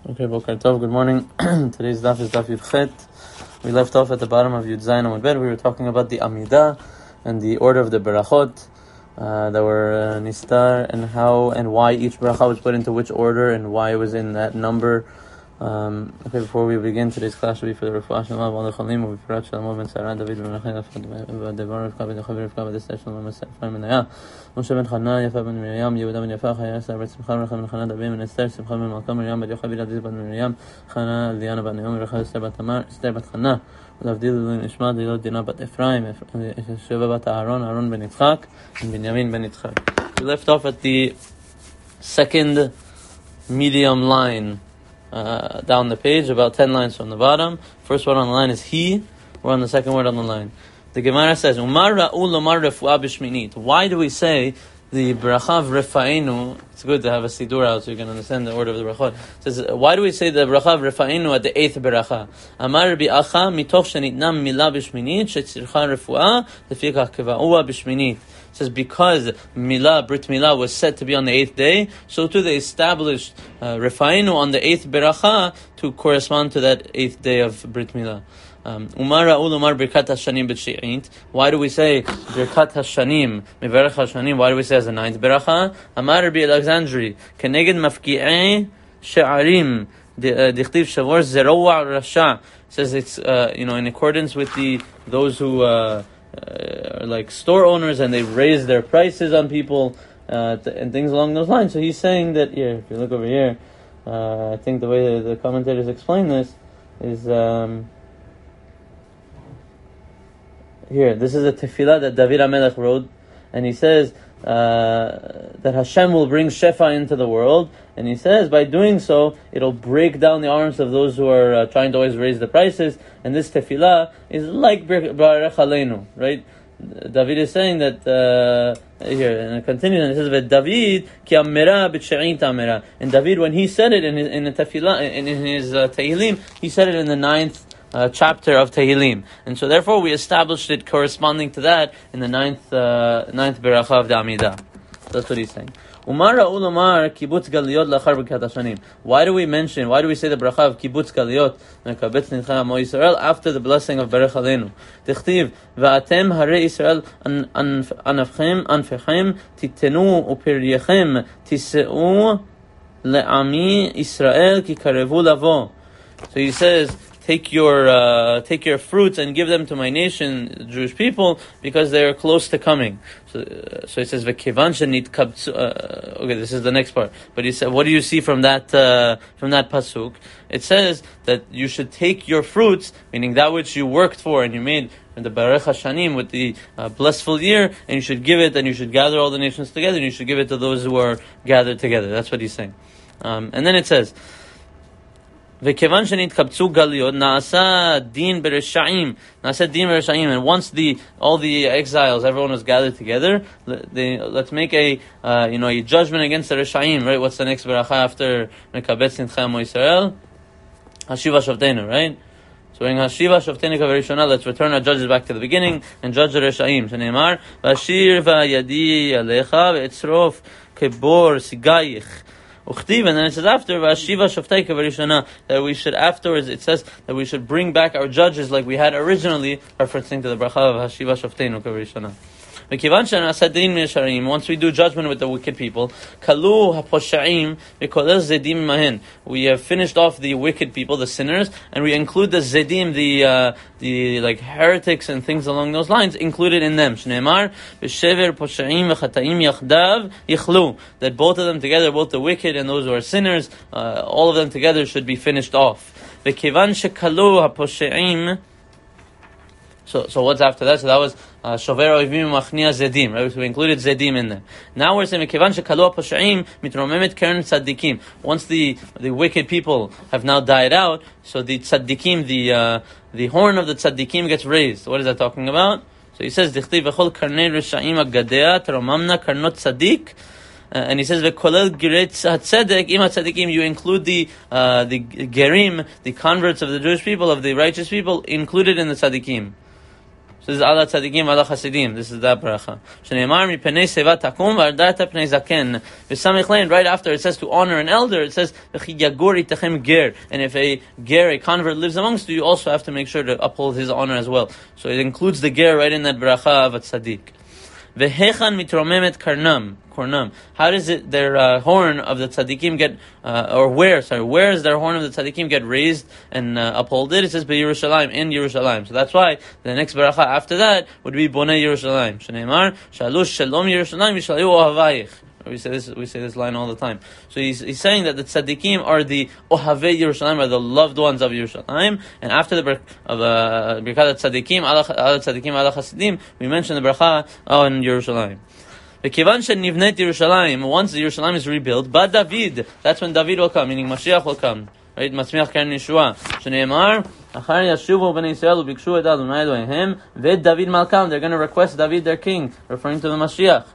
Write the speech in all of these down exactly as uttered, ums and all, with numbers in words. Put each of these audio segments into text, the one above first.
Okay, Boker Tov, good morning. Today's daf is daf Yud Chet. We left off at the bottom of Yud Zayin Amud Bet. We were talking about the Amidah and the order of the Berachot uh, that were uh, Nistar, and how and why each Beracha was put into which order and why it was in that number. Um, okay, before we begin, today's class will be for the Refuah Shalom of all the Chalim, of Firat Shalom ben Sarah, David ben Rachel, Devar Rivka ben Yochav, Rivka ben Esther, Shalom ben Sefar ben Naya, Moshe ben Chana, Yafa ben Miriam, Yehuda ben Yafa, Chaya Esther ben Simcha, Rachel ben Chana, David ben Esther, Simcha ben Malka, Miriam ben Yochav, Aziz ben Miriam, Chana, Liana ben Naomi, Rachel Esther ben Tamar, Esther ben Chana, Lavdil ben Ishma, Dilot Dina bat Ephraim, Sheva bat Aaron, Aaron ben Yitzchak, and Binyamin ben Yitzchak. We left off at the second medium line Uh, down the page, about ten lines from the bottom. First word on the line is he. We're on the second word on the line. The Gemara says, Umar ra'u lomar refuah b'shminit. Why do we say the bracha of Refainu? It's good to have a sidur out so you can understand the order of the brachot. It says, why do we say the bracha of Refainu at the eighth bracha? Amar Rabbi Acha mitoch shenitnam milah b'shminit shetzircha refuah lefikach keva'ua b'shminit. It says because Milah, Brit Milah was said to be on the eighth day, so too they established uh, Refainu on the eighth Beracha to correspond to that eighth day of Brit Milah. Umar Ra'ul Umar Birkat HaShanim B'She'int. Why do we say Birkat HaShanim, Miverach HaShanim? Why do we say as the ninth Beracha? Amar Rabbi Alexandri, Keneged Mafki'ei She'arim, Dichtiv Shavor Zerowa Rasha. Says it's, uh, you know, in accordance with the, those who, uh, Uh, are like store owners and they raise their prices on people uh, th- and things along those lines. So he's saying that here, if you look over here, uh, I think the way the, the commentators explain this is um, here. This is a tefillah that David HaMelech wrote, and he says uh, that Hashem will bring Shefa into the world, and he says by doing so it'll break down the arms of those who are uh, trying to always raise the prices. And this tefillah is like Barech Aleinu, right? David is saying that uh, here, and it continues, and it says that David ki amera b'she'int amera. And David, when he said it in his, in the tefillah, in, in his uh, Tehillim, he said it in the ninth uh, chapter of Tehillim, and so therefore we established it corresponding to that in the ninth uh, ninth beracha of the Amidah. That's what he's saying. Umar Ra'ul Umar Kibbutz Galiyot Lachar Birkat HaShanim. Why do we mention, why do we say the bracha of Kibbutz Galiyot Mekabetz Nitcha Amo Yisrael after the blessing of Berech Aleinu? Tichtiv Va'atem Hare Yisrael Anafchem Anfechem Titenu Upiryechem Tiseu Le'ami Yisrael Ki Karevu Lavo. So he says, Take your uh, take your fruits and give them to my nation, the Jewish people, because they are close to coming. So, uh, so it says v'kivan shenit kabtzu. Okay, this is the next part. But he said, what do you see from that uh, from that pasuk? It says that you should take your fruits, meaning that which you worked for and you made the Barech HaShanim with the uh, blissful year, and you should give it, and you should gather all the nations together, and you should give it to those who are gathered together. That's what he's saying. Um, and then it says. וכיוון שנתקבצו גלויות, נעשה דין ברשעים, נעשה דין ברשעים, and once the all the exiles, everyone was gathered together, they, let's make a uh, you know a judgment against the Reshaim, right? What's the next beracha after Mekabetz Nitcha Amo Yisrael? Hashiva Shavteinu, right? So in Hashiva Shavteinu Kavarishona, let's return our judges back to the beginning and judge the Reshaim. Shneimar Vashir va'yadi alecha ve'etzrof kebor sigayich. And then it says after Vashiva Shaftei Kavarishana that we should afterwards it says that we should bring back our judges like we had originally, referencing to the bracha of Hashiva Shafteinu Kavarishana. Once we do judgment with the wicked people, we have finished off the wicked people, the sinners, and we include the zedim, the uh, the like heretics and things along those lines, included in them. That both of them together, both the wicked and those who are sinners, uh, all of them together should be finished off. So, so what's after that? So that was Shover Oivim Machnia Zedim, right? So we included Zedim in there. Now we're saying Mekivan Shekalu HaPoshe'im Mitromemet Keren Tzaddikim. Once the the wicked people have now died out, so the Tzaddikim, the uh, the horn of the Tzaddikim gets raised. What is that talking about? So he says Dichtiv V'chol Karnei Reshaim Agadea Teromamna Karnot Tzaddik. Uh, and he says, "V'kolel giretz hatzedek im hatzedikim." You include the uh, the gerim, the converts of the Jewish people, of the righteous people, included in the tzaddikim. So this is ala tzadikim, ala chasidim. This is that bracha. Shneimar mi penei seva takum v'ardarta penei zaken. V'samich lein, right after it says to honor an elder, it says v'chi yagor itachem ger. And if a ger, a convert, lives amongst you, you also have to make sure to uphold his honor as well. So it includes the ger right in that bracha of a tzadik. V'hechan mitromemet karnam. Kornam. How does it their uh, horn of the tzaddikim get, uh, or where? Sorry, where is their horn of the tzaddikim get raised and uh, upholded? It says Yerushalayim, in Yerushalayim. So that's why the next beracha after that would be Bonei Yerushalayim. Shneimar Shalush Shalom Yerushalayim Yishlayu Ohavayich. We say this. We say this line all the time. So he's, he's saying that the tzaddikim are the ohavei Yerushalayim, are the loved ones of Yerushalayim. And after the ber- of uh, birkat tzaddikim, ala tzaddikim, ala chasidim, we mention the bracha on Yerushalayim. Once the Yerushalayim is rebuilt, but David, that's when David will come, meaning Mashiach will come. Right? Matzmiach Keren Yeshua. Shneimar, Achar Yashuvu Bnei Yisrael Ubikshu Et Adonai Elohim Ved David Malkam. They're going to request David their king, referring to the Mashiach.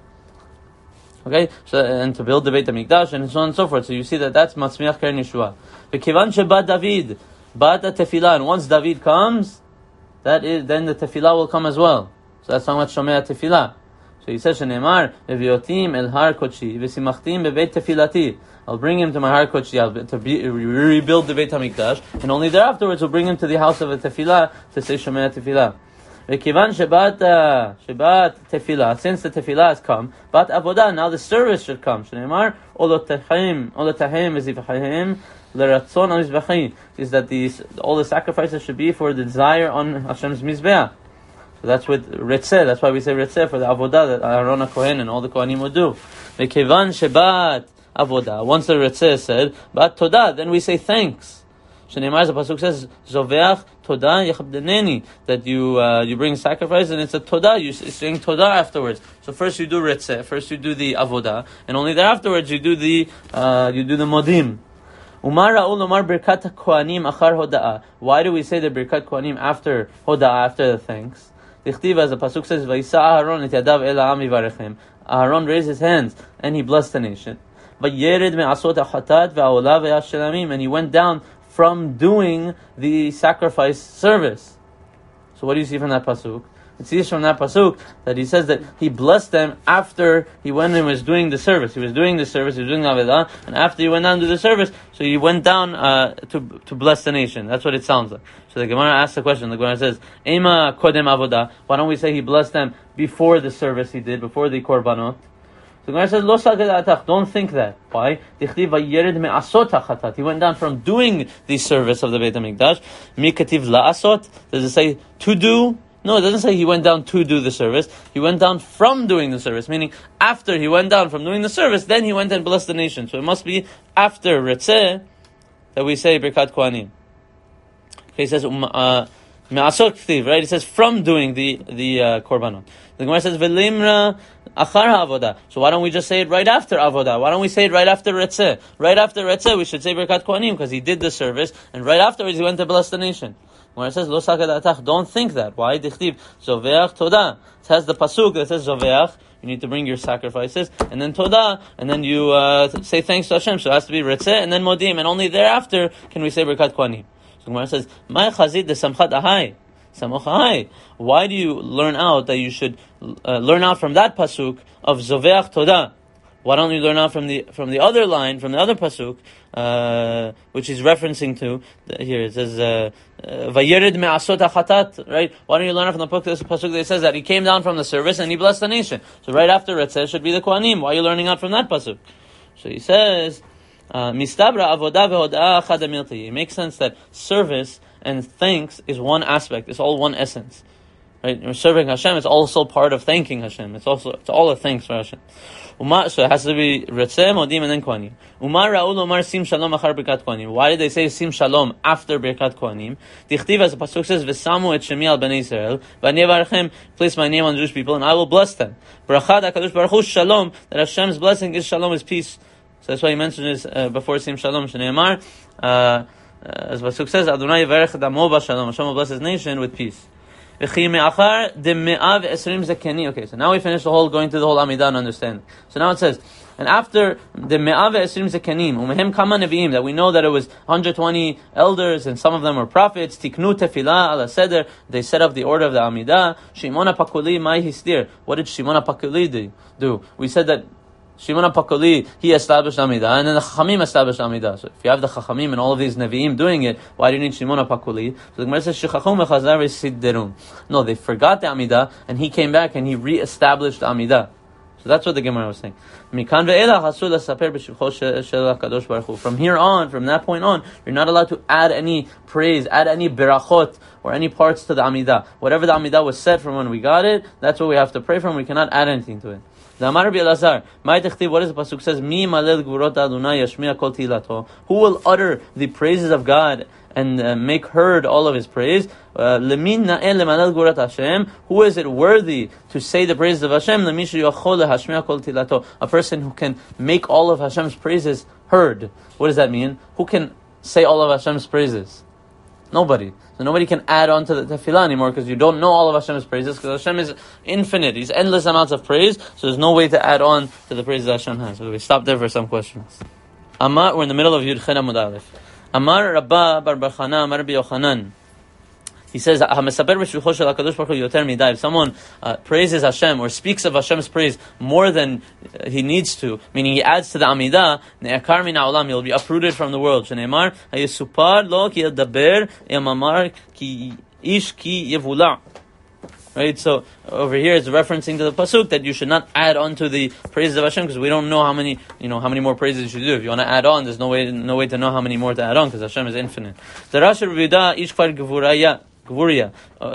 Okay, so and to build the Beit HaMikdash and so on and so forth. So you see that that's Matzmiach Keren Yeshua. V'kivan sheba David, bat tefillah, and once David comes, that is then the tefillah will come as well. So that's how much Shomea tefillah. So he says, "Shneimar v'yotim el har kodeshi v'simachtim bebeit tefilati." I'll bring him to my har kodeshi to be, rebuild the Beit Hamikdash, and only thereafterwards we'll bring him to the house of a tefillah to say Shomea tefillah. V'kivan shebat shebat tefillah, since the tefillah has come, bat avodah, now the service should come. Shneimar olotachem olotachem v'zivachim l'ratzon al mizbechi, is that these all the sacrifices should be for the desire on Hashem's mizbeach. So that's with Ritzeh, that's why we say Ritzeh for the Avodah that Aaron HaKohen and all the Kohanim would do. Vekevan shebat Avodah. Once the Ritzeh is said, Bat Todah, then we say thanks. Shneimar, the Pasuk says, Zoveach Todah Yechabdeneni, that you uh, you bring sacrifice and it's a Todah, you're saying Todah afterwards. So first you do Ritzeh, first you do the Avodah, and only there afterwards you do the uh, you do the Modim. Umar Ra'ul Umar Birkat Kohanim Achar Hoda'ah. Why do we say the Birkat Kohanim after Hoda'ah, after the thanks? Dichtiv, as the pasuk says, "Vayisa Aharon et yadav el ha'am yivarichem." Aharon raised his hands and he blessed the nation. Vayered me'asot hachatat ve'aolah ve'ashelamim, and he went down from doing the sacrifice service. So what do you see from that pasuk? It sees from that pasuk that he says that he blessed them after he went and was doing the service. He was doing the service, he was doing the Avodah, and after he went down to the service, so he went down uh, to to bless the nation. That's what it sounds like. So the Gemara asks the question. The Gemara says, "Ema kodem avodah." Why don't we say he blessed them before the service he did, before the korbanot? So the Gemara says, "Lo sagedatach." Don't think that. Why? Dichtiv vayered me'asot hachatat. He went down from doing the service of the Beit Hamikdash. Mikativ la'asot. Does it say to do? No, it doesn't say he went down to do the service. He went down from doing the service, meaning after he went down from doing the service, then he went and blessed the nation. So it must be after Ritzeh that we say Birkat Kohanim. Okay, he says, uh, Me'asot Ktiv, right? It says from doing the, the uh, Korbanot. The Gemara says, Velimra Achar Avodah. So why don't we just say it right after Avodah? Why don't we say it right after Ritzeh? Right after Ritzeh, we should say Birkat Kohanim, because he did the service, and right afterwards he went to bless the nation. When it says Lo Sakadatach, don't think that. Why? Dichtiv Zoveach Todah. It has the pasuk that says Zoveach. You need to bring your sacrifices, and then Todah, and then you uh, say thanks to Hashem. So it has to be Ritzeh and then Modim, and only thereafter can we say Birkat Kohanim. So Gemara says, "My chazid de samchat ahai, samoch ahai." Why do you learn out that you should uh, learn out from that pasuk of Zoveach Todah? Why don't you learn out from the from the other line, from the other pasuk, uh, which is referencing to here? It says Vayered me'asot hachatat. Right? Why don't you learn out from the pasuk that says that he came down from the service and he blessed the nation? So right after Ritzeh should be the Kohanim. Why are you learning out from that pasuk? So he says, Mistabra avodah ve'hoda'ah achad hamilti. It makes sense that service and thanks is one aspect. It's all one essence. Right? You're serving Hashem. It's also part of thanking Hashem. It's also it's all a thanks for Hashem. Umar, so it has to be Ritzeh, Modim, and then Kohanim. Umar Ra'ul Umar Sim Shalom Achar Birkat Kohanim. Why did they say Sim Shalom after Birkat Kohanim? Dichtiv, as the pasuk says, V'samu et Shemi al Bnei Yisrael, V'ani Avarchem, place my name on Jewish people, and I will bless them. Brachad HaKadosh Baruch Hu Shalom, that Hashem's blessing is Shalom, is peace. So that's why he mentioned this uh, before Sim Shalom. Shneimar, uh, as the pasuk says, Adonai Yivarech Damo B'Shalom. Hashem will bless his nation with peace. Okay, so now we finish the whole, going through the whole Amidah and understanding. So now it says, and after the Me'ah ve'esrim zekanim, umehem kama nevi'im, that we know that it was one hundred twenty elders and some of them were prophets, tiknu tefillah ala seder, they set up the order of the Amidah. Shimon HaPakuli mai histir. What did Shimon HaPakuli do? We said that Shimon HaPakuli, he established Amidah, and then the Chachamim established Amidah. So if you have the Chachamim and all of these Nevi'im doing it, why do you need Shimon HaPakuli? So the Gemara says, Shechachom v'chazar v'sidderun. No, they forgot the Amidah, and he came back and he re-established the Amidah. So that's what the Gemara was saying. From here on, from that point on, you're not allowed to add any praise, add any berachot, or any parts to the Amidah. Whatever the Amidah was said from when we got it, that's what we have to pray from. We cannot add anything to it. The Amar Rabbi Elazar, what does the pasuk says? Mi malel gvurot Adonai yashmiya kol tilato. Who will utter the praises of God and uh, make heard all of His praise? Lemin na'el lemalel gvurat Hashem. Who is it worthy to say the praises of Hashem? Lemishu yachol lehashmiya kol tilato. A person who can make all of Hashem's praises heard. What does that mean? Who can say all of Hashem's praises? Nobody. So nobody can add on to the tefillah anymore because you don't know all of Hashem's praises, because Hashem is infinite. He's endless amounts of praise, so there's no way to add on to the praises Hashem has. So we stop there for some questions. Amar, we're in the middle of Yud Chen Amud Aleph. Amar Rabba Bar Bar Chana Amar Rabbi Yochanan. He says, if someone uh, praises Hashem or speaks of Hashem's praise more than uh, he needs to, meaning he adds to the Amidah, he'll be uprooted from the world. Right, so over here it's referencing to the pasuk that you should not add on to the praises of Hashem, because we don't know how many, you know, how many more praises you should do. If you want to add on, there's no way, no way to know how many more to add on, because Hashem is infinite. Gvuria,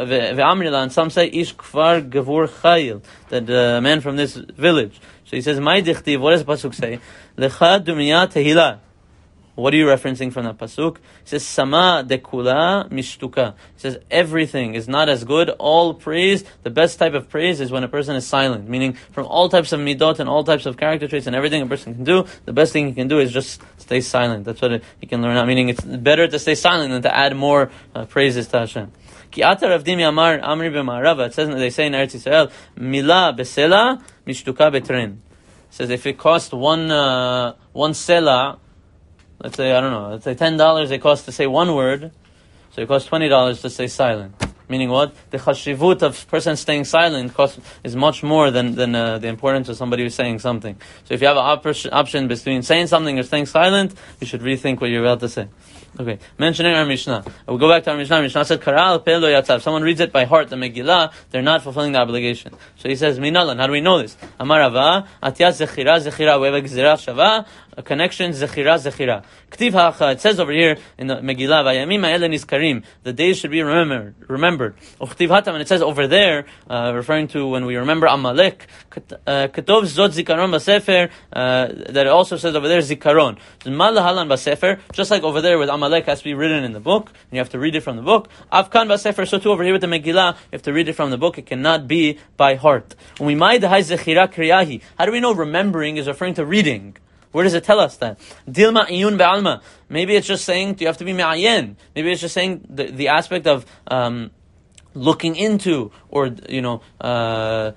and some say Ish Kfar Gevur Chayil, that the uh, man from this village. So he says, "My dichtiv." What does the pasuk say? Lecha dumiyat tehila. What are you referencing from that pasuk? He says, "Sama dekula mishtuka." He says everything is not as good. All praise, the best type of praise is when a person is silent. Meaning, from all types of midot and all types of character traits and everything a person can do, the best thing he can do is just stay silent. That's what he can learn out. Meaning, it's better to stay silent than to add more uh, praises to Hashem. Ki ata Rav Dimi Amar Amri b'Ma'arava. It says, they say in Eretz Yisrael, Mila besela mishtuka betren. It says if it costs one uh, one sela, let's say, I don't know, let's say ten dollars it costs to say one word, so it costs twenty dollars to stay silent. Meaning what? The chashivut of person staying silent cost, is much more than, than uh, the importance of somebody who's saying something. So if you have an op- option between saying something or staying silent, you should rethink what you're about to say. Okay, mentioning our Mishnah. We'll go back to our Mishnah. Our Mishnah said, Karal pe lo yatzav. If someone reads it by heart, the Megillah, they're not fulfilling the obligation. So he says, Minalan, how do we know this? Amar Rava, Atiyat zechira zechira, we have a gzira shava, a connection, zechira zechira. Ktiv ha'acha, it says over here in the Megillah, Vayamim ha'ele nizkarim, the days should be remembered. remembered. Uchtiv hatam, and it says over there, uh, referring to when we remember Amalek, Ketov zot zikaron b'sefer, that it also says over there, zikaron. Mal halan b'sefer, just like over there with Amalek has to be written in the book, and you have to read it from the book. Afkan b'sefer, so too over here with the Megillah, you have to read it from the book. It cannot be by heart. When we ma'id hay zechira kriyahi, how do we know remembering is referring to reading? Where does it tell us that? Dilma iyun be'alma. Maybe it's just saying you have to be me'ayen. Maybe it's just saying the, the aspect of um, looking into, or you know, uh, uh,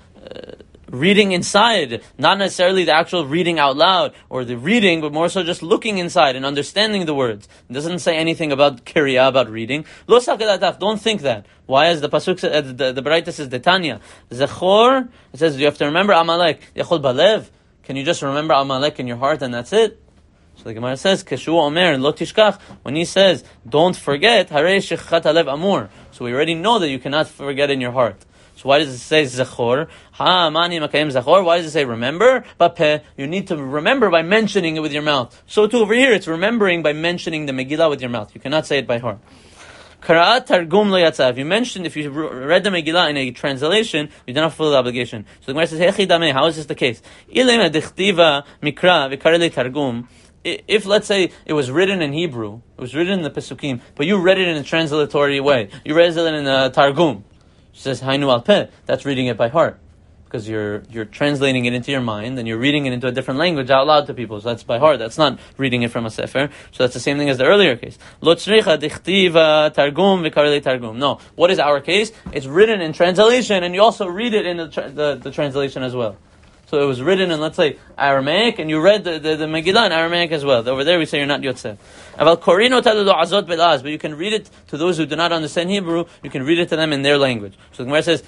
reading inside. Not necessarily the actual reading out loud or the reading, but more so just looking inside and understanding the words. It doesn't say anything about kriya, about reading. Lo sakadataf. Don't think that. Why? As the pasuk, uh, the the Baraita says, Detanya Zechor. It says you have to remember Amalek. Yachol balev. Can you just remember Amalek in your heart and that's it? So the Gemara says, Keshu Omer Lo Tishkach, when he says, don't forget, Harei Shechat Alev Amur. So we already know that you cannot forget in your heart. So why does it say Zechor? Ha Mani Makayim Zechor. Why does it say remember? But you need to remember by mentioning it with your mouth. So too over here, it's remembering by mentioning the Megillah with your mouth. You cannot say it by heart. Kara'at Targum lo yatsa. If you mentioned, if you read the Megillah in a translation, you do not fulfill the obligation. So the Gemara says, Hechi dameh, how is this the case? Ilema dichtiva mikra v'karele targum. If, let's say, it was written in Hebrew, it was written in the Pesukim, but you read it in a translatory way, you read it in the Targum, it says, Hainu al peh, that's reading it by heart. because you're you're translating it into your mind and you're reading it into a different language out loud to people. So that's by heart. That's not reading it from a sefer. So that's the same thing as the earlier case. Lo tzricha dichtiva targum v'karele targum. No, what is our case? It's written in translation, and you also read it in the tra- the, the translation as well. So it was written in, let's say, Aramaic, and you read the, the, the Megillah in Aramaic as well. Over there we say you're not Yotzeh. But you can read it to those who do not understand Hebrew, you can read it to them in their language. So the Gemara says,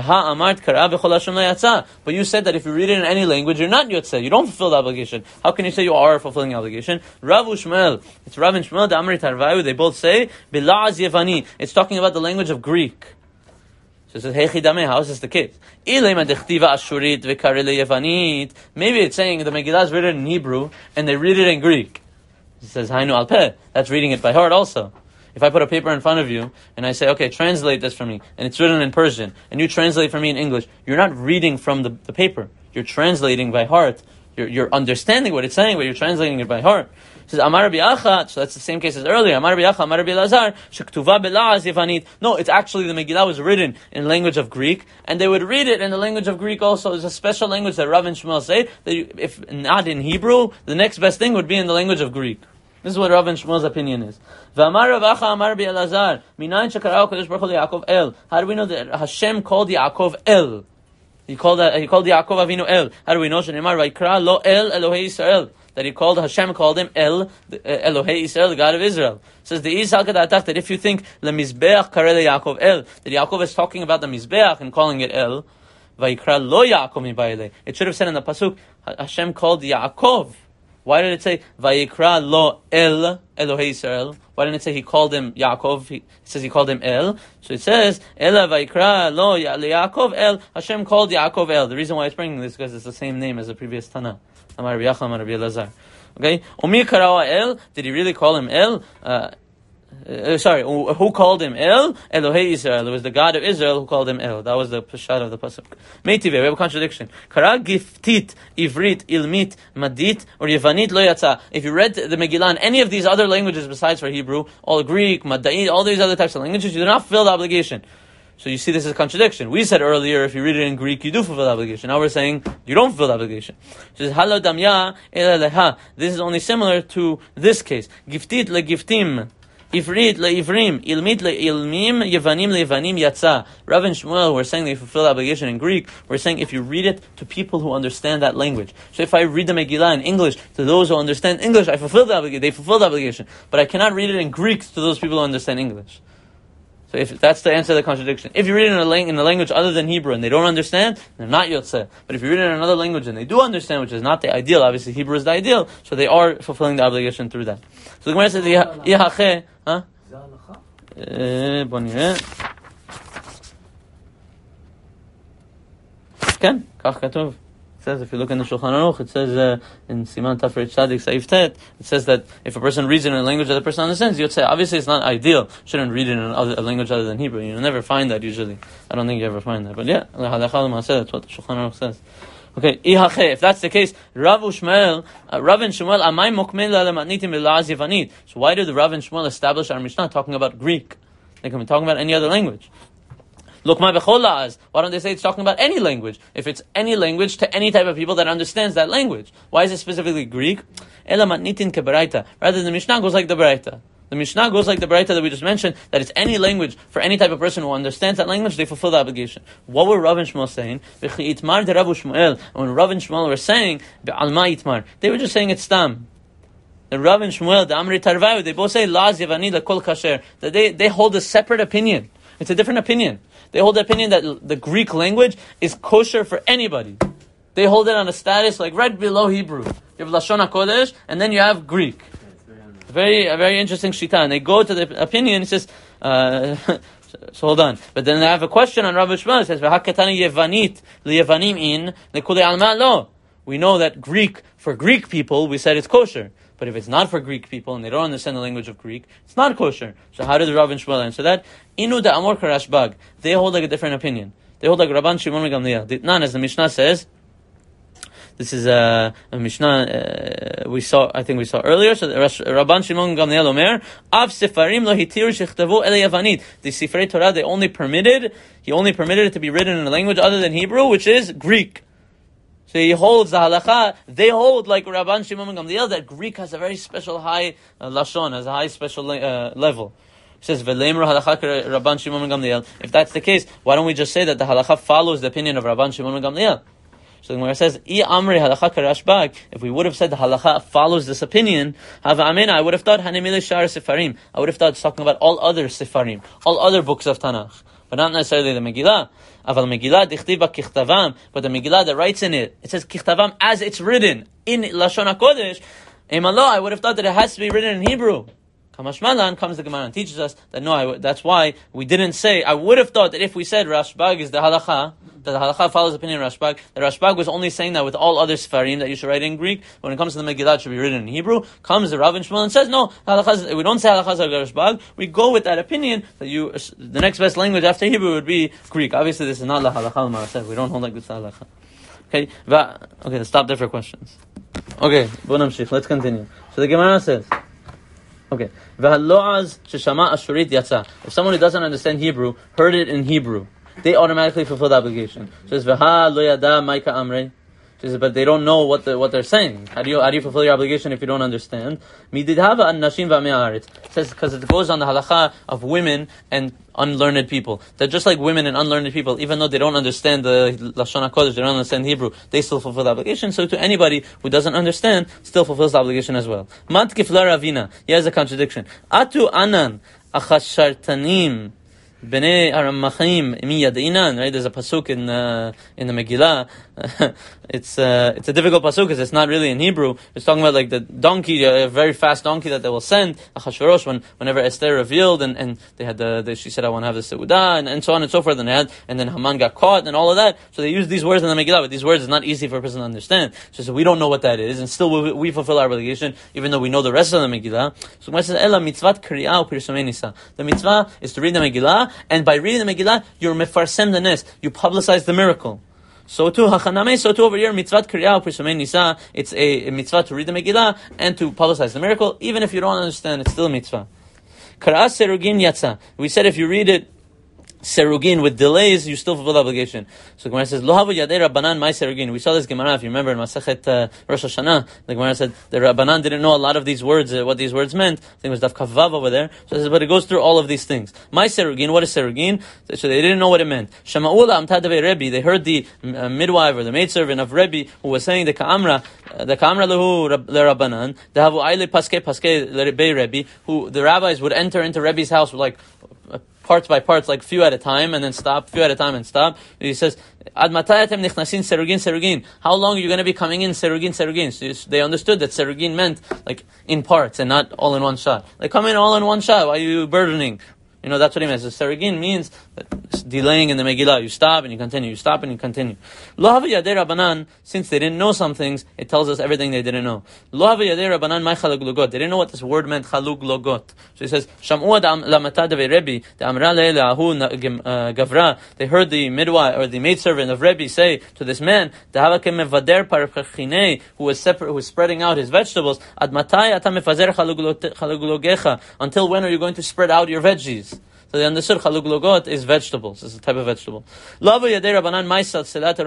but you said that if you read it in any language, you're not Yotzeh. You don't fulfill the obligation. How can you say you are fulfilling the obligation? Rav Ushmael, it's Rav and Shmuel, the Amri Tarvayu, they both say, Bilaz Yevani. It's talking about the language of Greek. So it says, Hey Chidame, how is this the case? Maybe it's saying the Megillah is written in Hebrew and they read it in Greek. It says, Hainu al peh. That's reading it by heart also. If I put a paper in front of you and I say, okay, translate this for me, and it's written in Persian, and you translate for me in English, you're not reading from the, the paper. You're translating by heart. You're, you're understanding what it's saying, but you're translating it by heart. It says, Amar Rabbi Acha, so that's the same case as earlier. Amar Rabbi Acha, Amar Rabbi Elazar, Shektuva bela'az Yevanit. No, it's actually the Megillah was written in language of Greek, and they would read it in the language of Greek also. There's a special language that Rav and Shmuel say, that you, if not in Hebrew, the next best thing would be in the language of Greek. This is what Rav and Shmuel's opinion is. V'amar Rav Acha, Amar Rabbi Elazar, Minayin shekara'u Kadosh Baruch Hu Yaakov El. How do we know that Hashem called Yaakov El? He called that, he called Yaakov Avinu El. How do we know? Shneimar Vayikra Lo El Elohei Yisrael. That he called, Hashem called him El, the, uh, Elohei Yisrael, the God of Israel. It says the Izal Kedatach, that if you think Le Mizbeach Karele Yaakov El, that Yaakov is talking about the Mizbeach and calling it El, Vayikra Lo Yaakov Mibaile. It should have said in the pasuk, Hashem called Yaakov. Why did it say Vayikra Lo El Elohei Yisrael? Why didn't it say he called him Yaakov? He, it says he called him El. So it says Ela Vayikra Lo Yaakov El. Hashem called Yaakov El. The reason why it's bringing this is because it's the same name as the previous Tana. Amar Rabbi Yacha, Amar Rabbi Elazar. Okay, Umi Karawa El. Did he really call him El? Uh, uh, sorry, who called him El? Elohei Israel. It was the God of Israel who called him El. That was the pshat of the pasuk. Meitive, we have a contradiction. Kara giftit, ivrit, ilmit, madit, or yevanit lo yatsa. If you read the Megillah in any of these other languages besides for Hebrew, all Greek, Madai, all these other types of languages, you do not fulfill the obligation. So you see this is a contradiction. We said earlier, if you read it in Greek, you do fulfill the obligation. Now we're saying, you don't fulfill the obligation. It says, Halo damya ela leha. This is only similar to this case. Giftit le giftim. Ifrit le Ivrim, Ilmit le Ilmim, Yevanim le Yevanim Yatsa. Rav and Shmuel were saying that you fulfill the obligation in Greek. We're saying if you read it to people who understand that language. So if I read the Megillah in English to those who understand English, I fulfill the obligation. They fulfill the obligation. But I cannot read it in Greek to those people who understand English. So if that's the answer to the contradiction. If you read it in a, lang- in a language other than Hebrew and they don't understand, they're not Yotzeh. But if you read it in another language and they do understand, which is not the ideal, obviously Hebrew is the ideal, so they are fulfilling the obligation through that. So the Gemara says, Yahacheh, huh? בוא נראה. כן, כך כתוב. It says, if you look in the Shulchan Aruch, it says uh, in Siman Tafret Tzadik Saif Tet, it says that if a person reads it in a language that the person understands, you'd say, obviously it's not ideal. Shouldn't read it in other, a language other than Hebrew. You'll never find that usually. I don't think you ever find that. But yeah, that's what the Shulchan Aruch says. Okay, if that's the case, Rav Ushmael, uh, Rav and Shmuel, amay mokmel le'matnitim bela'az Yevanit. So why did the Rav and Shmuel establish our Mishnah talking about Greek? They can be talking about any other language. Look, my bechol la'az. Why don't they say it's talking about any language? If it's any language to any type of people that understands that language. Why is it specifically Greek? Ela matnitin kebaraita. Rather, the Mishnah goes like the Baraita. The Mishnah goes like the Baraita that we just mentioned, that it's any language for any type of person who understands that language, they fulfill the obligation. What were Rav and Shmuel saying? And when Rav and Shmuel were saying, they were just saying it's Stam. The Rav and Shmuel, the Amri Tarvayu, they both say, Laz Yevani Lekol Kasher. That they, they hold a separate opinion. It's a different opinion. They hold the opinion that the Greek language is kosher for anybody. They hold it on a status like right below Hebrew. You have Lashon HaKodesh, and then you have Greek. Very, a very interesting shita. And they go to the opinion, it says, uh, so hold on. But then they have a question on Rav Shmuel. It says, V'haketani Yevanit liYevanim in lekule alma lo. We know that Greek, for Greek people, we said it's kosher. But if it's not for Greek people and they don't understand the language of Greek, it's not kosher. So how did Rav and Shmuel answer that? Inu da Amor Karashbag. They hold like a different opinion. They hold like Rabban Shimon Gamliel. Nan, as the Mishnah says, This is a, a Mishnah uh, we saw. I think we saw earlier. So Rabban Shimon Gamliel Omer, Av Sefarim lo hitiru shechtavu ele Yavanit. The Sefarei Torah, they only permitted. He only permitted it to be written in a language other than Hebrew, which is Greek. So he holds the halacha. They hold, like Rabban Shimon Gamliel, that Greek has a very special high uh, lashon, has a high special uh, level. He says, "V'leimru halacha Rabban Shimon Gamliel." If that's the case, why don't we just say that the halacha follows the opinion of Rabban Shimon Gamliel? So the Gemara says, "I amri halacha Rashbag." If we would have said the halacha follows this opinion, Hava Amena, I would have thought Hanemile Shar Sefarim. I would have thought it's talking about all other Sefarim, all other books of Tanakh, but not necessarily the Megillah. Aval Megillah dichtiva kichtavam, but the Megillah that writes in it, it says kichtavam as it's written in Lashon HaKodesh. Emalo, I would have thought that it has to be written in Hebrew. Kamashmalan comes the Gemara and teaches us that no, I, that's why we didn't say. I would have thought that if we said Rashbag is the halacha, that the halacha follows the opinion of Rashbag, that Rashbag was only saying that with all other Sefarim that you should write in Greek. When it comes to the Megillah, it should be written in Hebrew. Comes the Rav and Shmuel and says, no, halachas, we don't say halachas are Rashbag. We go with that opinion that you, the next best language after Hebrew would be Greek. Obviously, this is not la halacha al-ma'aseh. We don't hold like this halacha. Okay, va, okay, let's stop there for questions. Okay, let's continue. So the Gemara says, okay, if someone who doesn't understand Hebrew heard it in Hebrew, they automatically fulfill the obligation. So it says, V'ha lo yada maika amrei. But they don't know what the, what they're saying. How do you how do you fulfill your obligation if you don't understand? Mididhava an nashim v'me'aretz. It says because it goes on the halacha of women and unlearned people. They're just like women and unlearned people. Even though they don't understand the Lashon HaKodesh, they don't understand Hebrew, they still fulfill the obligation. So to anybody who doesn't understand, still fulfills the obligation as well. Matkif la ravina. Here's a contradiction. Atu anan achashartanim. Bnei Aramachim mi yadeinan, right? There's a pasuk in uh, in the Megillah. it's uh, it's a difficult pasuk because it's not really in Hebrew. It's talking about like the donkey, a very fast donkey that they will send Achashverosh when whenever Esther revealed and, and they had the, the she said I want to have the seudah and, and so on and so forth and they had and then Haman got caught and all of that. So they use these words in the Megillah, but these words is not easy for a person to understand. So, so we don't know what that is, and still we, we fulfill our obligation even though we know the rest of the Megillah. So it says Ela mitzvat kriyah u'pirsumei nisa. The mitzvah is to read the Megillah. And by reading the Megillah, you're mefarsem the nes. You publicize the miracle. So too, hachaname, so too over here, mitzvat kriyah u'pirsumei nisa. It's a, a mitzvah to read the Megillah and to publicize the miracle. Even if you don't understand, it's still a mitzvah. Kara'as serugin yatsa. We said if you read it serugin with delays, you still fulfill the obligation. So Gemara says, Lo havu yadei Rabbanan mai serugin. We saw this Gemara, if you remember, in Masachet uh, Rosh Hashanah. The Gemara said the Rabbanan didn't know a lot of these words, uh, what these words meant. I think it was Daf Kavav over there. So it says, but it goes through all of these things. Mai serugin, what is serugin? So they didn't know what it meant. Shama'ula amtadavei Rebbe. They heard the uh, midwife or the maidservant of Rebbe who was saying the Ka'amra, uh, the Ka'amra lehu le Rabbanan, the havu aile paske paske le Rebbe, who the rabbis would enter into Rebbe's house with like, uh, parts by parts, like few at a time, and then stop, few at a time and stop. He says, Ad matayatem nichnasin serugin serugin. How long are you going to be coming in serugin serugin? So they understood that serugin meant like in parts and not all in one shot. Like come in all in one shot. Why are you burdening? You know, that's what he means. So serugin means delaying in the Megillah. You stop and you continue. You stop and you continue. Lo havu yadei Rabbanan, since they didn't know some things, it tells us everything they didn't know. Lo havu yadei Rabbanan mai chalug logot. They didn't know what this word meant, chalug logot. So he says, Sham'u lamata devei Rebbe, the amra le'elahu gavra. They heard the midwife or the maidservant of Rebbe say to this man, Dehavakem mevader parchachinei, who was separate, who was spreading out his vegetables. Ad matai ata mefazer chalug logecha. Until when are you going to spread out your veggies? So they understood chalug logot is vegetables. It's a type of vegetable. Lava yadei Rabbanan ma'isat selat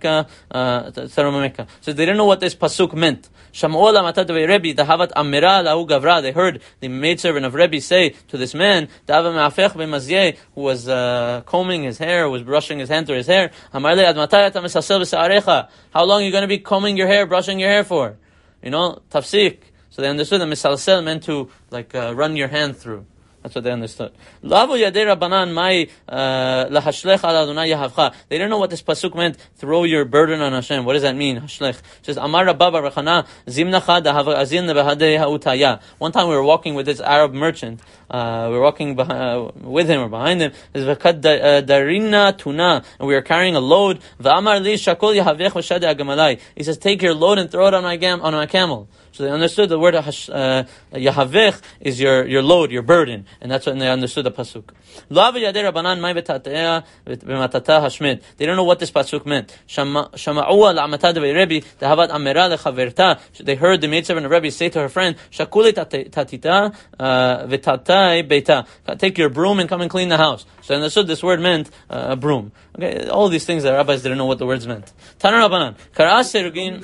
ramameka. So they didn't know what this pasuk meant. Shamuel amatad Rebbe dahavat amira lahu gavra. They heard the maidservant of Rebbe say to this man, Dava me'afech b'mazyeh, who was uh, combing his hair, was brushing his hand through his hair. Amar le ad matay ata mesasel b'sa'arecha. How long are you going to be combing your hair, brushing your hair for? You know, tafsik. So they understood that mesalsel meant to like uh, run your hand through. That's what they understood. Lavu yadei Rabbanan mai lahashlech al Adonai yahavcha. They didn't know what this pasuk meant. Throw your burden on Hashem. What does that mean? Hashlech. It says Amar Rabba bar Chana zimnacha dahav azin lebehadei hautaya. One time we were walking with this Arab merchant. Uh, we were walking behind, uh, with him or behind him. It says v'kad darina tuna, and we were carrying a load. V'amar li shakol yahavech v'shadei agamalai. He says, take your load and throw it on my gam on my camel. So they understood the word uh, Yahavech is your, your load, your burden. And that's when they understood the pasuk. They don't know what this pasuk meant. They heard the maidservant of Rebbe say to her friend, Shakuli tatita v'tatai beita. Take your broom and come and clean the house. So they understood this word meant uh, a broom. Okay, all these things that rabbis didn't know what the words meant. Tana Rabbanan. Karas serugin.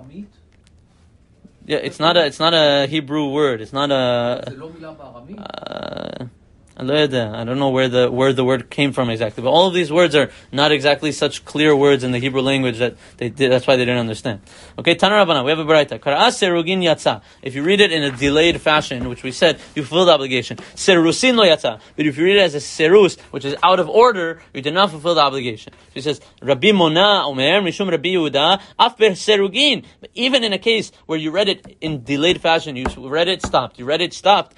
Yeah, it's not a it's not a Hebrew word. It's not a. Uh, I don't know where the where the word came from exactly, but all of these words are not exactly such clear words in the Hebrew language that they did. That's why they didn't understand. Okay, Tana Rabbana, we have a baraita. Kara'as serugin yatsa. If you read it in a delayed fashion, which we said, you fulfill the obligation. Serusin lo yatsa. But if you read it as a serus, which is out of order, you did not fulfill the obligation. So he says, Rabbi Mona omer mishum Rabbi Yehuda af ber serugin. But even in a case where you read it in delayed fashion, you read it stopped, you read it stopped.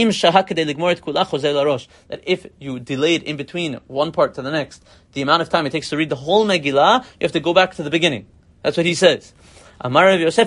That if you delayed in between one part to the next, the amount of time it takes to read the whole Megillah, you have to go back to the beginning. That's what he says. He says the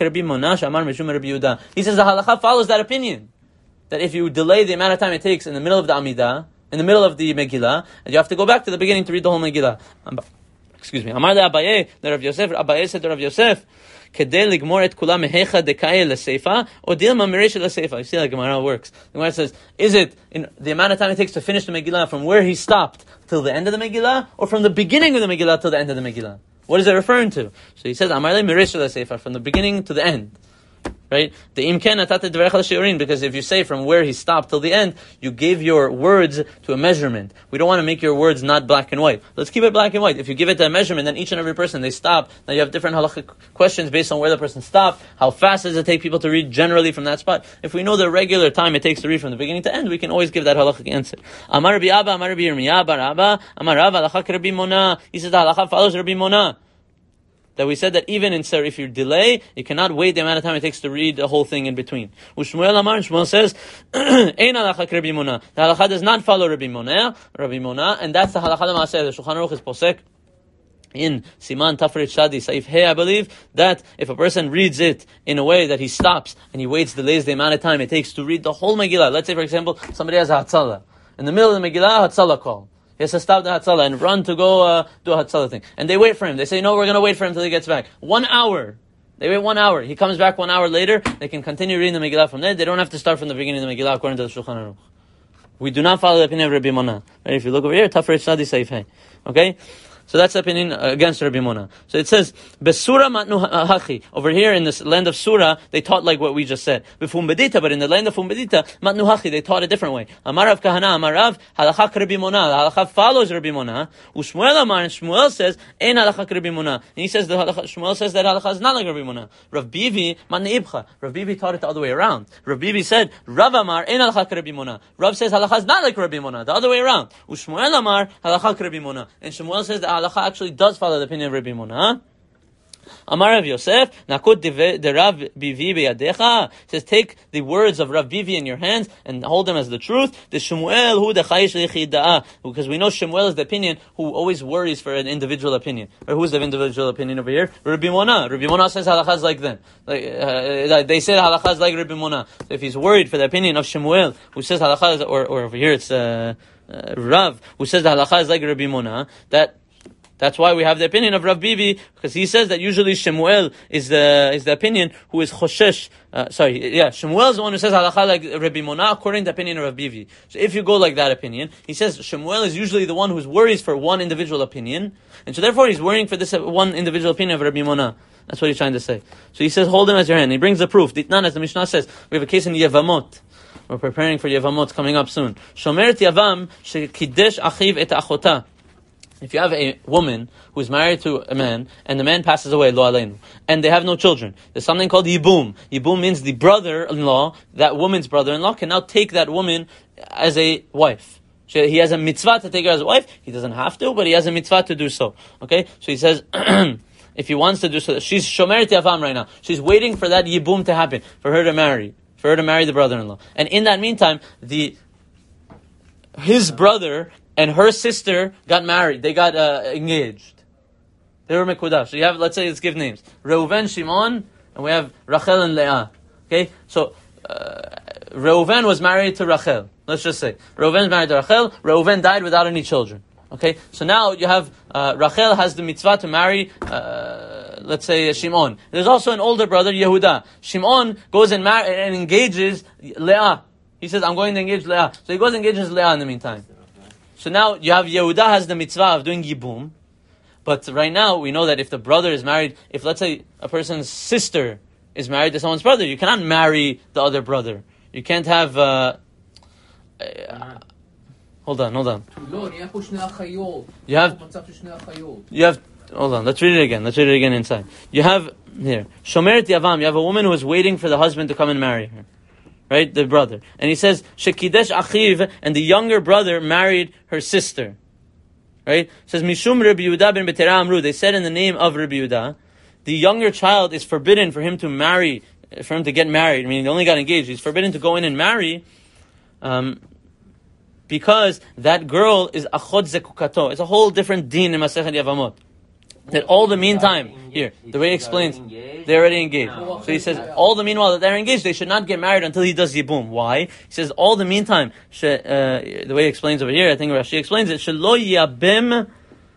halacha follows that opinion. That if you delay the amount of time it takes in the middle of the Amidah, in the middle of the Megillah, and you have to go back to the beginning to read the whole Megillah. Excuse me. Amar le Abaye, the Rav Yosef, Abaye said to Rav Yosef, Kedei ligmor et kula mehecha dekaya leseifa, or dilma meresha leseifa. You see how the Gemara works. The Gemara says, is it in the amount of time it takes to finish the Megillah from where he stopped till the end of the Megillah, or from the beginning of the Megillah till the end of the Megillah? What is it referring to? So he says, Amar le meresha leseifa, from the beginning to the end. Right? The imken atate dvarecha l'shiurin, because if you say from where he stopped till the end, you gave your words to a measurement. We don't want to make your words not black and white. Let's keep it black and white. If you give it to a measurement, then each and every person, they stop. Now you have different halachic questions based on where the person stopped. How fast does it take people to read generally from that spot? If we know the regular time it takes to read from the beginning to end, we can always give that halachic answer. Amar Rabbi Abba, Amar Rabbi Yirmiyah, Bar Abba, Amar Rav, halacha Rabbi Mona. He says the halacha follows Rabbi Mona. That we said that even in Sir, if you delay, you cannot wait the amount of time it takes to read the whole thing in between. Ushmuel Amar, Shmuel says, Ein halacha Rabbi Mona. The halacha does not follow Rabbi Mona, Rabbi Mona, and that's the halacha l'maaseh. The Shulchan Aruch is posek in Siman Tafrit Shadi Saif Hey, I believe, that if a person reads it in a way that he stops and he waits, delays the amount of time it takes to read the whole Megillah. Let's say, for example, somebody has a Hatzalah. In the middle of the Megillah, Hatzalah call. He has to stop the Hatzalah and run to go uh, do a Hatzalah thing. And they wait for him. They say, no, we're going to wait for him until he gets back. One hour. They wait one hour. He comes back one hour later. They can continue reading the Megillah from there. They don't have to start from the beginning of the Megillah according to the Shulchan Aruch. We do not follow the opinion of Rabbi Mona. Right? If you look over here, Tafret Shadi Saif Hey. Okay? So that's the opinion against Rabbi Mona. So it says, Besura matnu hachi. Over here in this land of Surah, they taught like what we just said. Befumbedita, but in the land of Fumbedita, matnu hachi, they taught a different way. Amarav kahana, amarav, halachak Rabbi Mona. The halakha follows Rabbi Mona. Ushmuel amar, and Shmuel says, ein halachak Rabbi Mona. And he says, the halakha, Shmuel says that halakha is not like Rabbi Mona. Rav Bivi, matne ibcha. Rav Bivi taught it the other way around. Rav Bivi said, Rav amar, ein halachak Rabbi Mona. Rav says halakha is not like Rabbi Mona. The other way around. Ushmuel amar, halachak Rabbi Mona. And Shmuel says the halakha actually does follow the opinion of Rabbi Mona. Amar Rav Yosef, Nakut de Rav Bivi beyadecha. Says, take the words of Rav Bivi in your hands and hold them as the truth. The Shmuel hu de chayish lechida'a, because we know Shmuel is the opinion who always worries for an individual opinion. Or who's the individual opinion over here? Rabbi Mona. Rabbi Mona says halakha is like them. Like uh, they said halakha is like Rabbi Mona. So if he's worried for the opinion of Shmuel, who says halakha is, or, or over here it's uh, uh, Rav, who says the halakha is like Rabbi Mona, that That's why we have the opinion of Rav Bivi, because he says that usually Shemuel is the is the opinion who is choshesh. Uh, sorry, yeah, Shemuel is the one who says halakha like Rabbi Mona according to the opinion of Rav Bivi. So if you go like that opinion, he says Shemuel is usually the one who's worries for one individual opinion, and so therefore he's worrying for this one individual opinion of Rabbi Mona. That's what he's trying to say. So he says, hold him as your hand. He brings the proof. Ditnan, as the Mishnah says, we have a case in Yevamot. We're preparing for Yevamot coming up soon. Shomeret Yavam shekidesh achiv et achota. If you have a woman who is married to a man, and the man passes away, lo aleinu, and they have no children, there's something called yibum. Yibum means the brother-in-law, that woman's brother-in-law, can now take that woman as a wife. So he has a mitzvah to take her as a wife. He doesn't have to, but he has a mitzvah to do so. Okay? So he says, if he wants to do so, she's shomeret yavam right now. She's waiting for that yibum to happen, for her to marry, for her to marry the brother-in-law. And in that meantime, the his brother and her sister got married. They got uh, engaged. They were mekudash. So you have, let's say, let's give names. Reuven, Shimon, and we have Rachel and Leah. Okay, so uh, Reuven was married to Rachel. Let's just say Reuven is married to Rachel. Reuven died without any children. Okay, so now you have uh, Rachel has the mitzvah to marry, uh, let's say Shimon. There's also an older brother, Yehuda. Shimon goes and mar- and engages Leah. He says, "I'm going to engage Leah." So he goes and engages Leah in the meantime. So now you have Yehuda has the mitzvah of doing yibum, but right now we know that if the brother is married, if let's say a person's sister is married to someone's brother, you cannot marry the other brother. You can't have. Uh, uh, hold on, hold on. You have. You have. Hold on. Let's read it again. Let's read it again inside. You have here Shomeret Yavam. You have a woman who is waiting for the husband to come and marry her. Right, the brother. And he says, Shekidesh Achiv, and the younger brother married her sister. Right? It says, Mishum Rabbi Yehuda ben Betera Amru. They said in the name of Rabbi Yehuda, the younger child is forbidden for him to marry, for him to get married. I mean, he only got engaged. He's forbidden to go in and marry, um, because that girl is Achot Zekukato. It's a whole different deen in Masechet Yavamot. That all the meantime, here, the way he explains, they're already engaged. So he says, all the meanwhile that they're engaged, they should not get married until he does yibum. Why? He says, all the meantime, uh, the way he explains over here, I think Rashi explains it, shelo yabim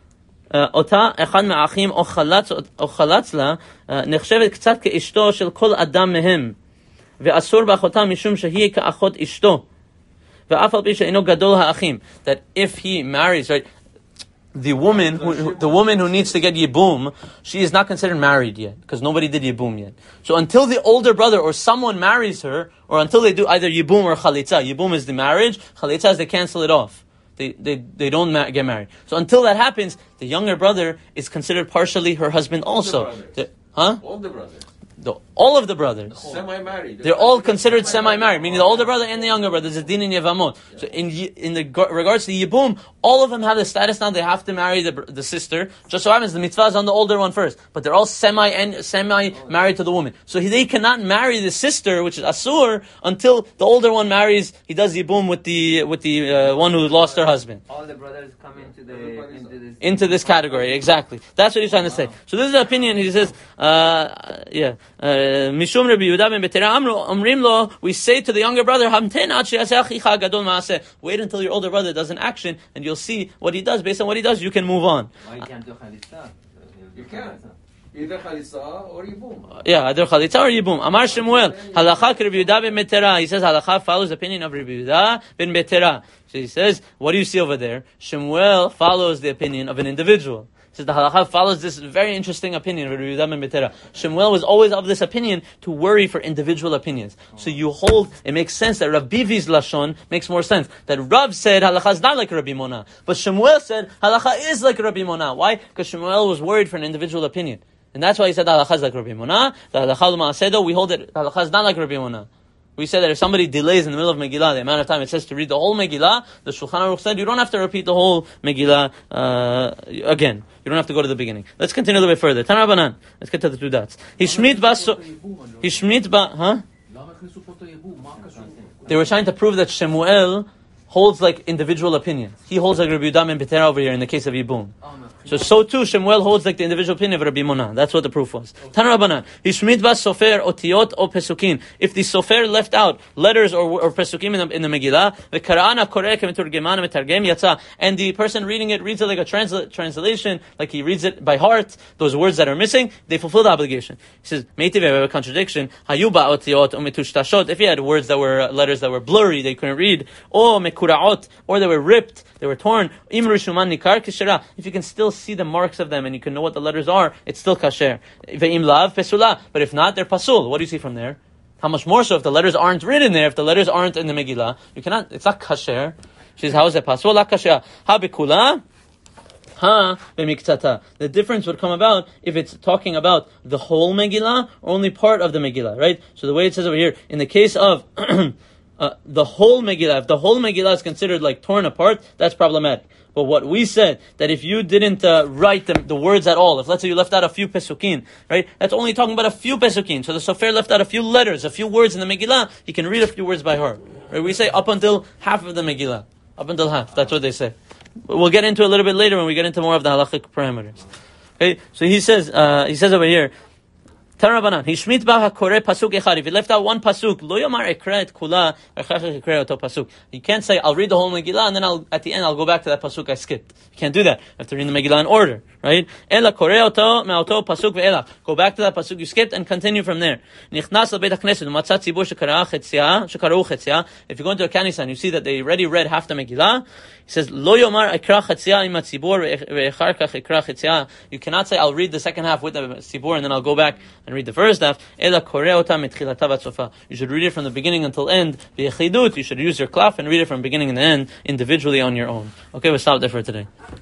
ota echad me'achim o chalatz la nechshevet k'tzat ke'ishto shel kol adam mehem ve'asur b'achota mishum shehi ka'achot ishto ve'af al pi she'eno gadol ha'achim. That if he marries, right, the woman who, who the woman who needs to get yibum, she is not considered married yet because nobody did yibum yet. So until the older brother or someone marries her, or until they do either yibum or chalitza. Yibum is the marriage. Chalitza is they cancel it off. They they they don't ma- get married. So until that happens, the younger brother is considered partially her husband also. The, huh? Older brother. The, all of the brothers. Semi-married. They're all considered semi-married, meaning the older brother and the younger brother. There's a din in Yevamot. So in in the regards to Yibum, all of them have the status now. They have to marry the the sister. Just so happens the mitzvah is on the older one first, but they're all semi and semi-married to the woman. So they cannot marry the sister, which is Asur, until the older one marries. He does Yibum with the with the uh, one who lost her husband. All the brothers come into the into this into this category, exactly. That's what he's trying to say. So this is the opinion. He says, uh, yeah. Mishum Rabbi Yehuda ben Betera Amru Omrim Lo. We say to the younger brother, Hamten ad she'aseh achicha gadol ma'aseh. Wait until your older brother does an action, and you'll see what he does. Based on what he does, you can move on. Why you can't do chalitza? You can. Either chalitza or yibum. Yeah, either chalitza or yibum. Amar Shemuel, halacha Rabbi Yehuda ben Betera. He says halacha follows the opinion of Rabbi Yehuda ben Betera. So he says, what do you see over there? Shemuel follows the opinion of an individual. He says the halacha follows this very interesting opinion of Rabbi Yehuda ben Betera. Shemuel was always of this opinion to worry for individual opinions. So you hold, it makes sense that Rav Bivi's lashon makes more sense. That Rav said halacha is not like Rabbi Mona, but Shemuel said halacha is like Rabbi Mona. Why? Because Shemuel was worried for an individual opinion, and that's why he said halacha is like Rabbi Mona. The halacha l'ma'aseh, we hold that halacha is not like Rabbi Mona. We said that if somebody delays in the middle of Megillah, the amount of time it says to read the whole Megillah, the Shulchan Aruch said you don't have to repeat the whole Megillah uh, again. You don't have to go to the beginning. Let's continue a little bit further. Tana Banan. Let's get to the two dots. Hishmit ba so, Hishmit ba, huh? They were trying to prove that Shemuel holds like individual opinion. He holds like Rabbi Yehuda ben Betera over here in the case of Yibum. So, so too, Shemuel holds like the individual opinion of Rabbi Mona. That's what the proof was. Tana Rabbanan. Hishmit ba sofer otiyot o pesukin. If the sofer left out letters or, or pesukim in the, in the Megillah, the karana korek meturgeman metargem yatsa, and the person reading it reads it like a transla- translation, like he reads it by heart, those words that are missing, they fulfill the obligation. He says, meitiv, we have a contradiction. Hayuba otiyot o metushtashot. If he had words that were, letters that were blurry, they couldn't read, o mekuraot, or they were ripped, they were torn, im rishuman nikar kishera. If you can still see the marks of them and you can know what the letters are, it's still kasher. Ve'im lav pesula. But if not, they're pasul. What do you see from there? How much more so if the letters aren't written there, if the letters aren't in the Megillah, you cannot, it's not kasher. She says, how is it pasul? La kasher. Ha bekula. Ha b'miktata. The difference would come about if it's talking about the whole Megillah or only part of the Megillah, right? So the way it says over here, in the case of uh, the whole Megillah, if the whole Megillah is considered like torn apart, that's problematic. But what we said, that if you didn't uh, write the, the words at all, if let's say you left out a few pesukin, right, that's only talking about a few pesukin. So the sofer left out a few letters, a few words in the Megillah, he can read a few words by heart. Right? We say up until half of the Megillah. Up until half. That's what they say. We'll get into it a little bit later when we get into more of the halachic parameters. Okay, so he says, uh, he says over here, Tarabanan. Hishmit ba hakore pasuk echad. If you left out one pasuk, lo yomar ekra et kula, v'chachach ekra oto pasuk. You can't say, I'll read the whole Megillah, and then I'll, at the end, I'll go back to that pasuk I skipped. You can't do that. You have to read the Megillah in order, right? Ela kore oto, me'oto pasuk ve'ela. Go back to that pasuk you skipped and continue from there. Nichnas al beit HaKnesset, u'matzat tzibur shekara'a chetzia, shekaraa'u chetzia. If you go into a Kanisah and you see that they already read half the Megillah, he says, Lo yomar ekra chetzia im hatzibur ve'echar kach ekra chetzia. You cannot say, I'll read the second half with the tzibur and then I'll go back and read the first half. Ela koreh ota mitchilata vat sofa. You should read it from the beginning until end. V'yechidut, you should use your klaf and read it from beginning and end individually on your own. Okay, we'll stop there for today.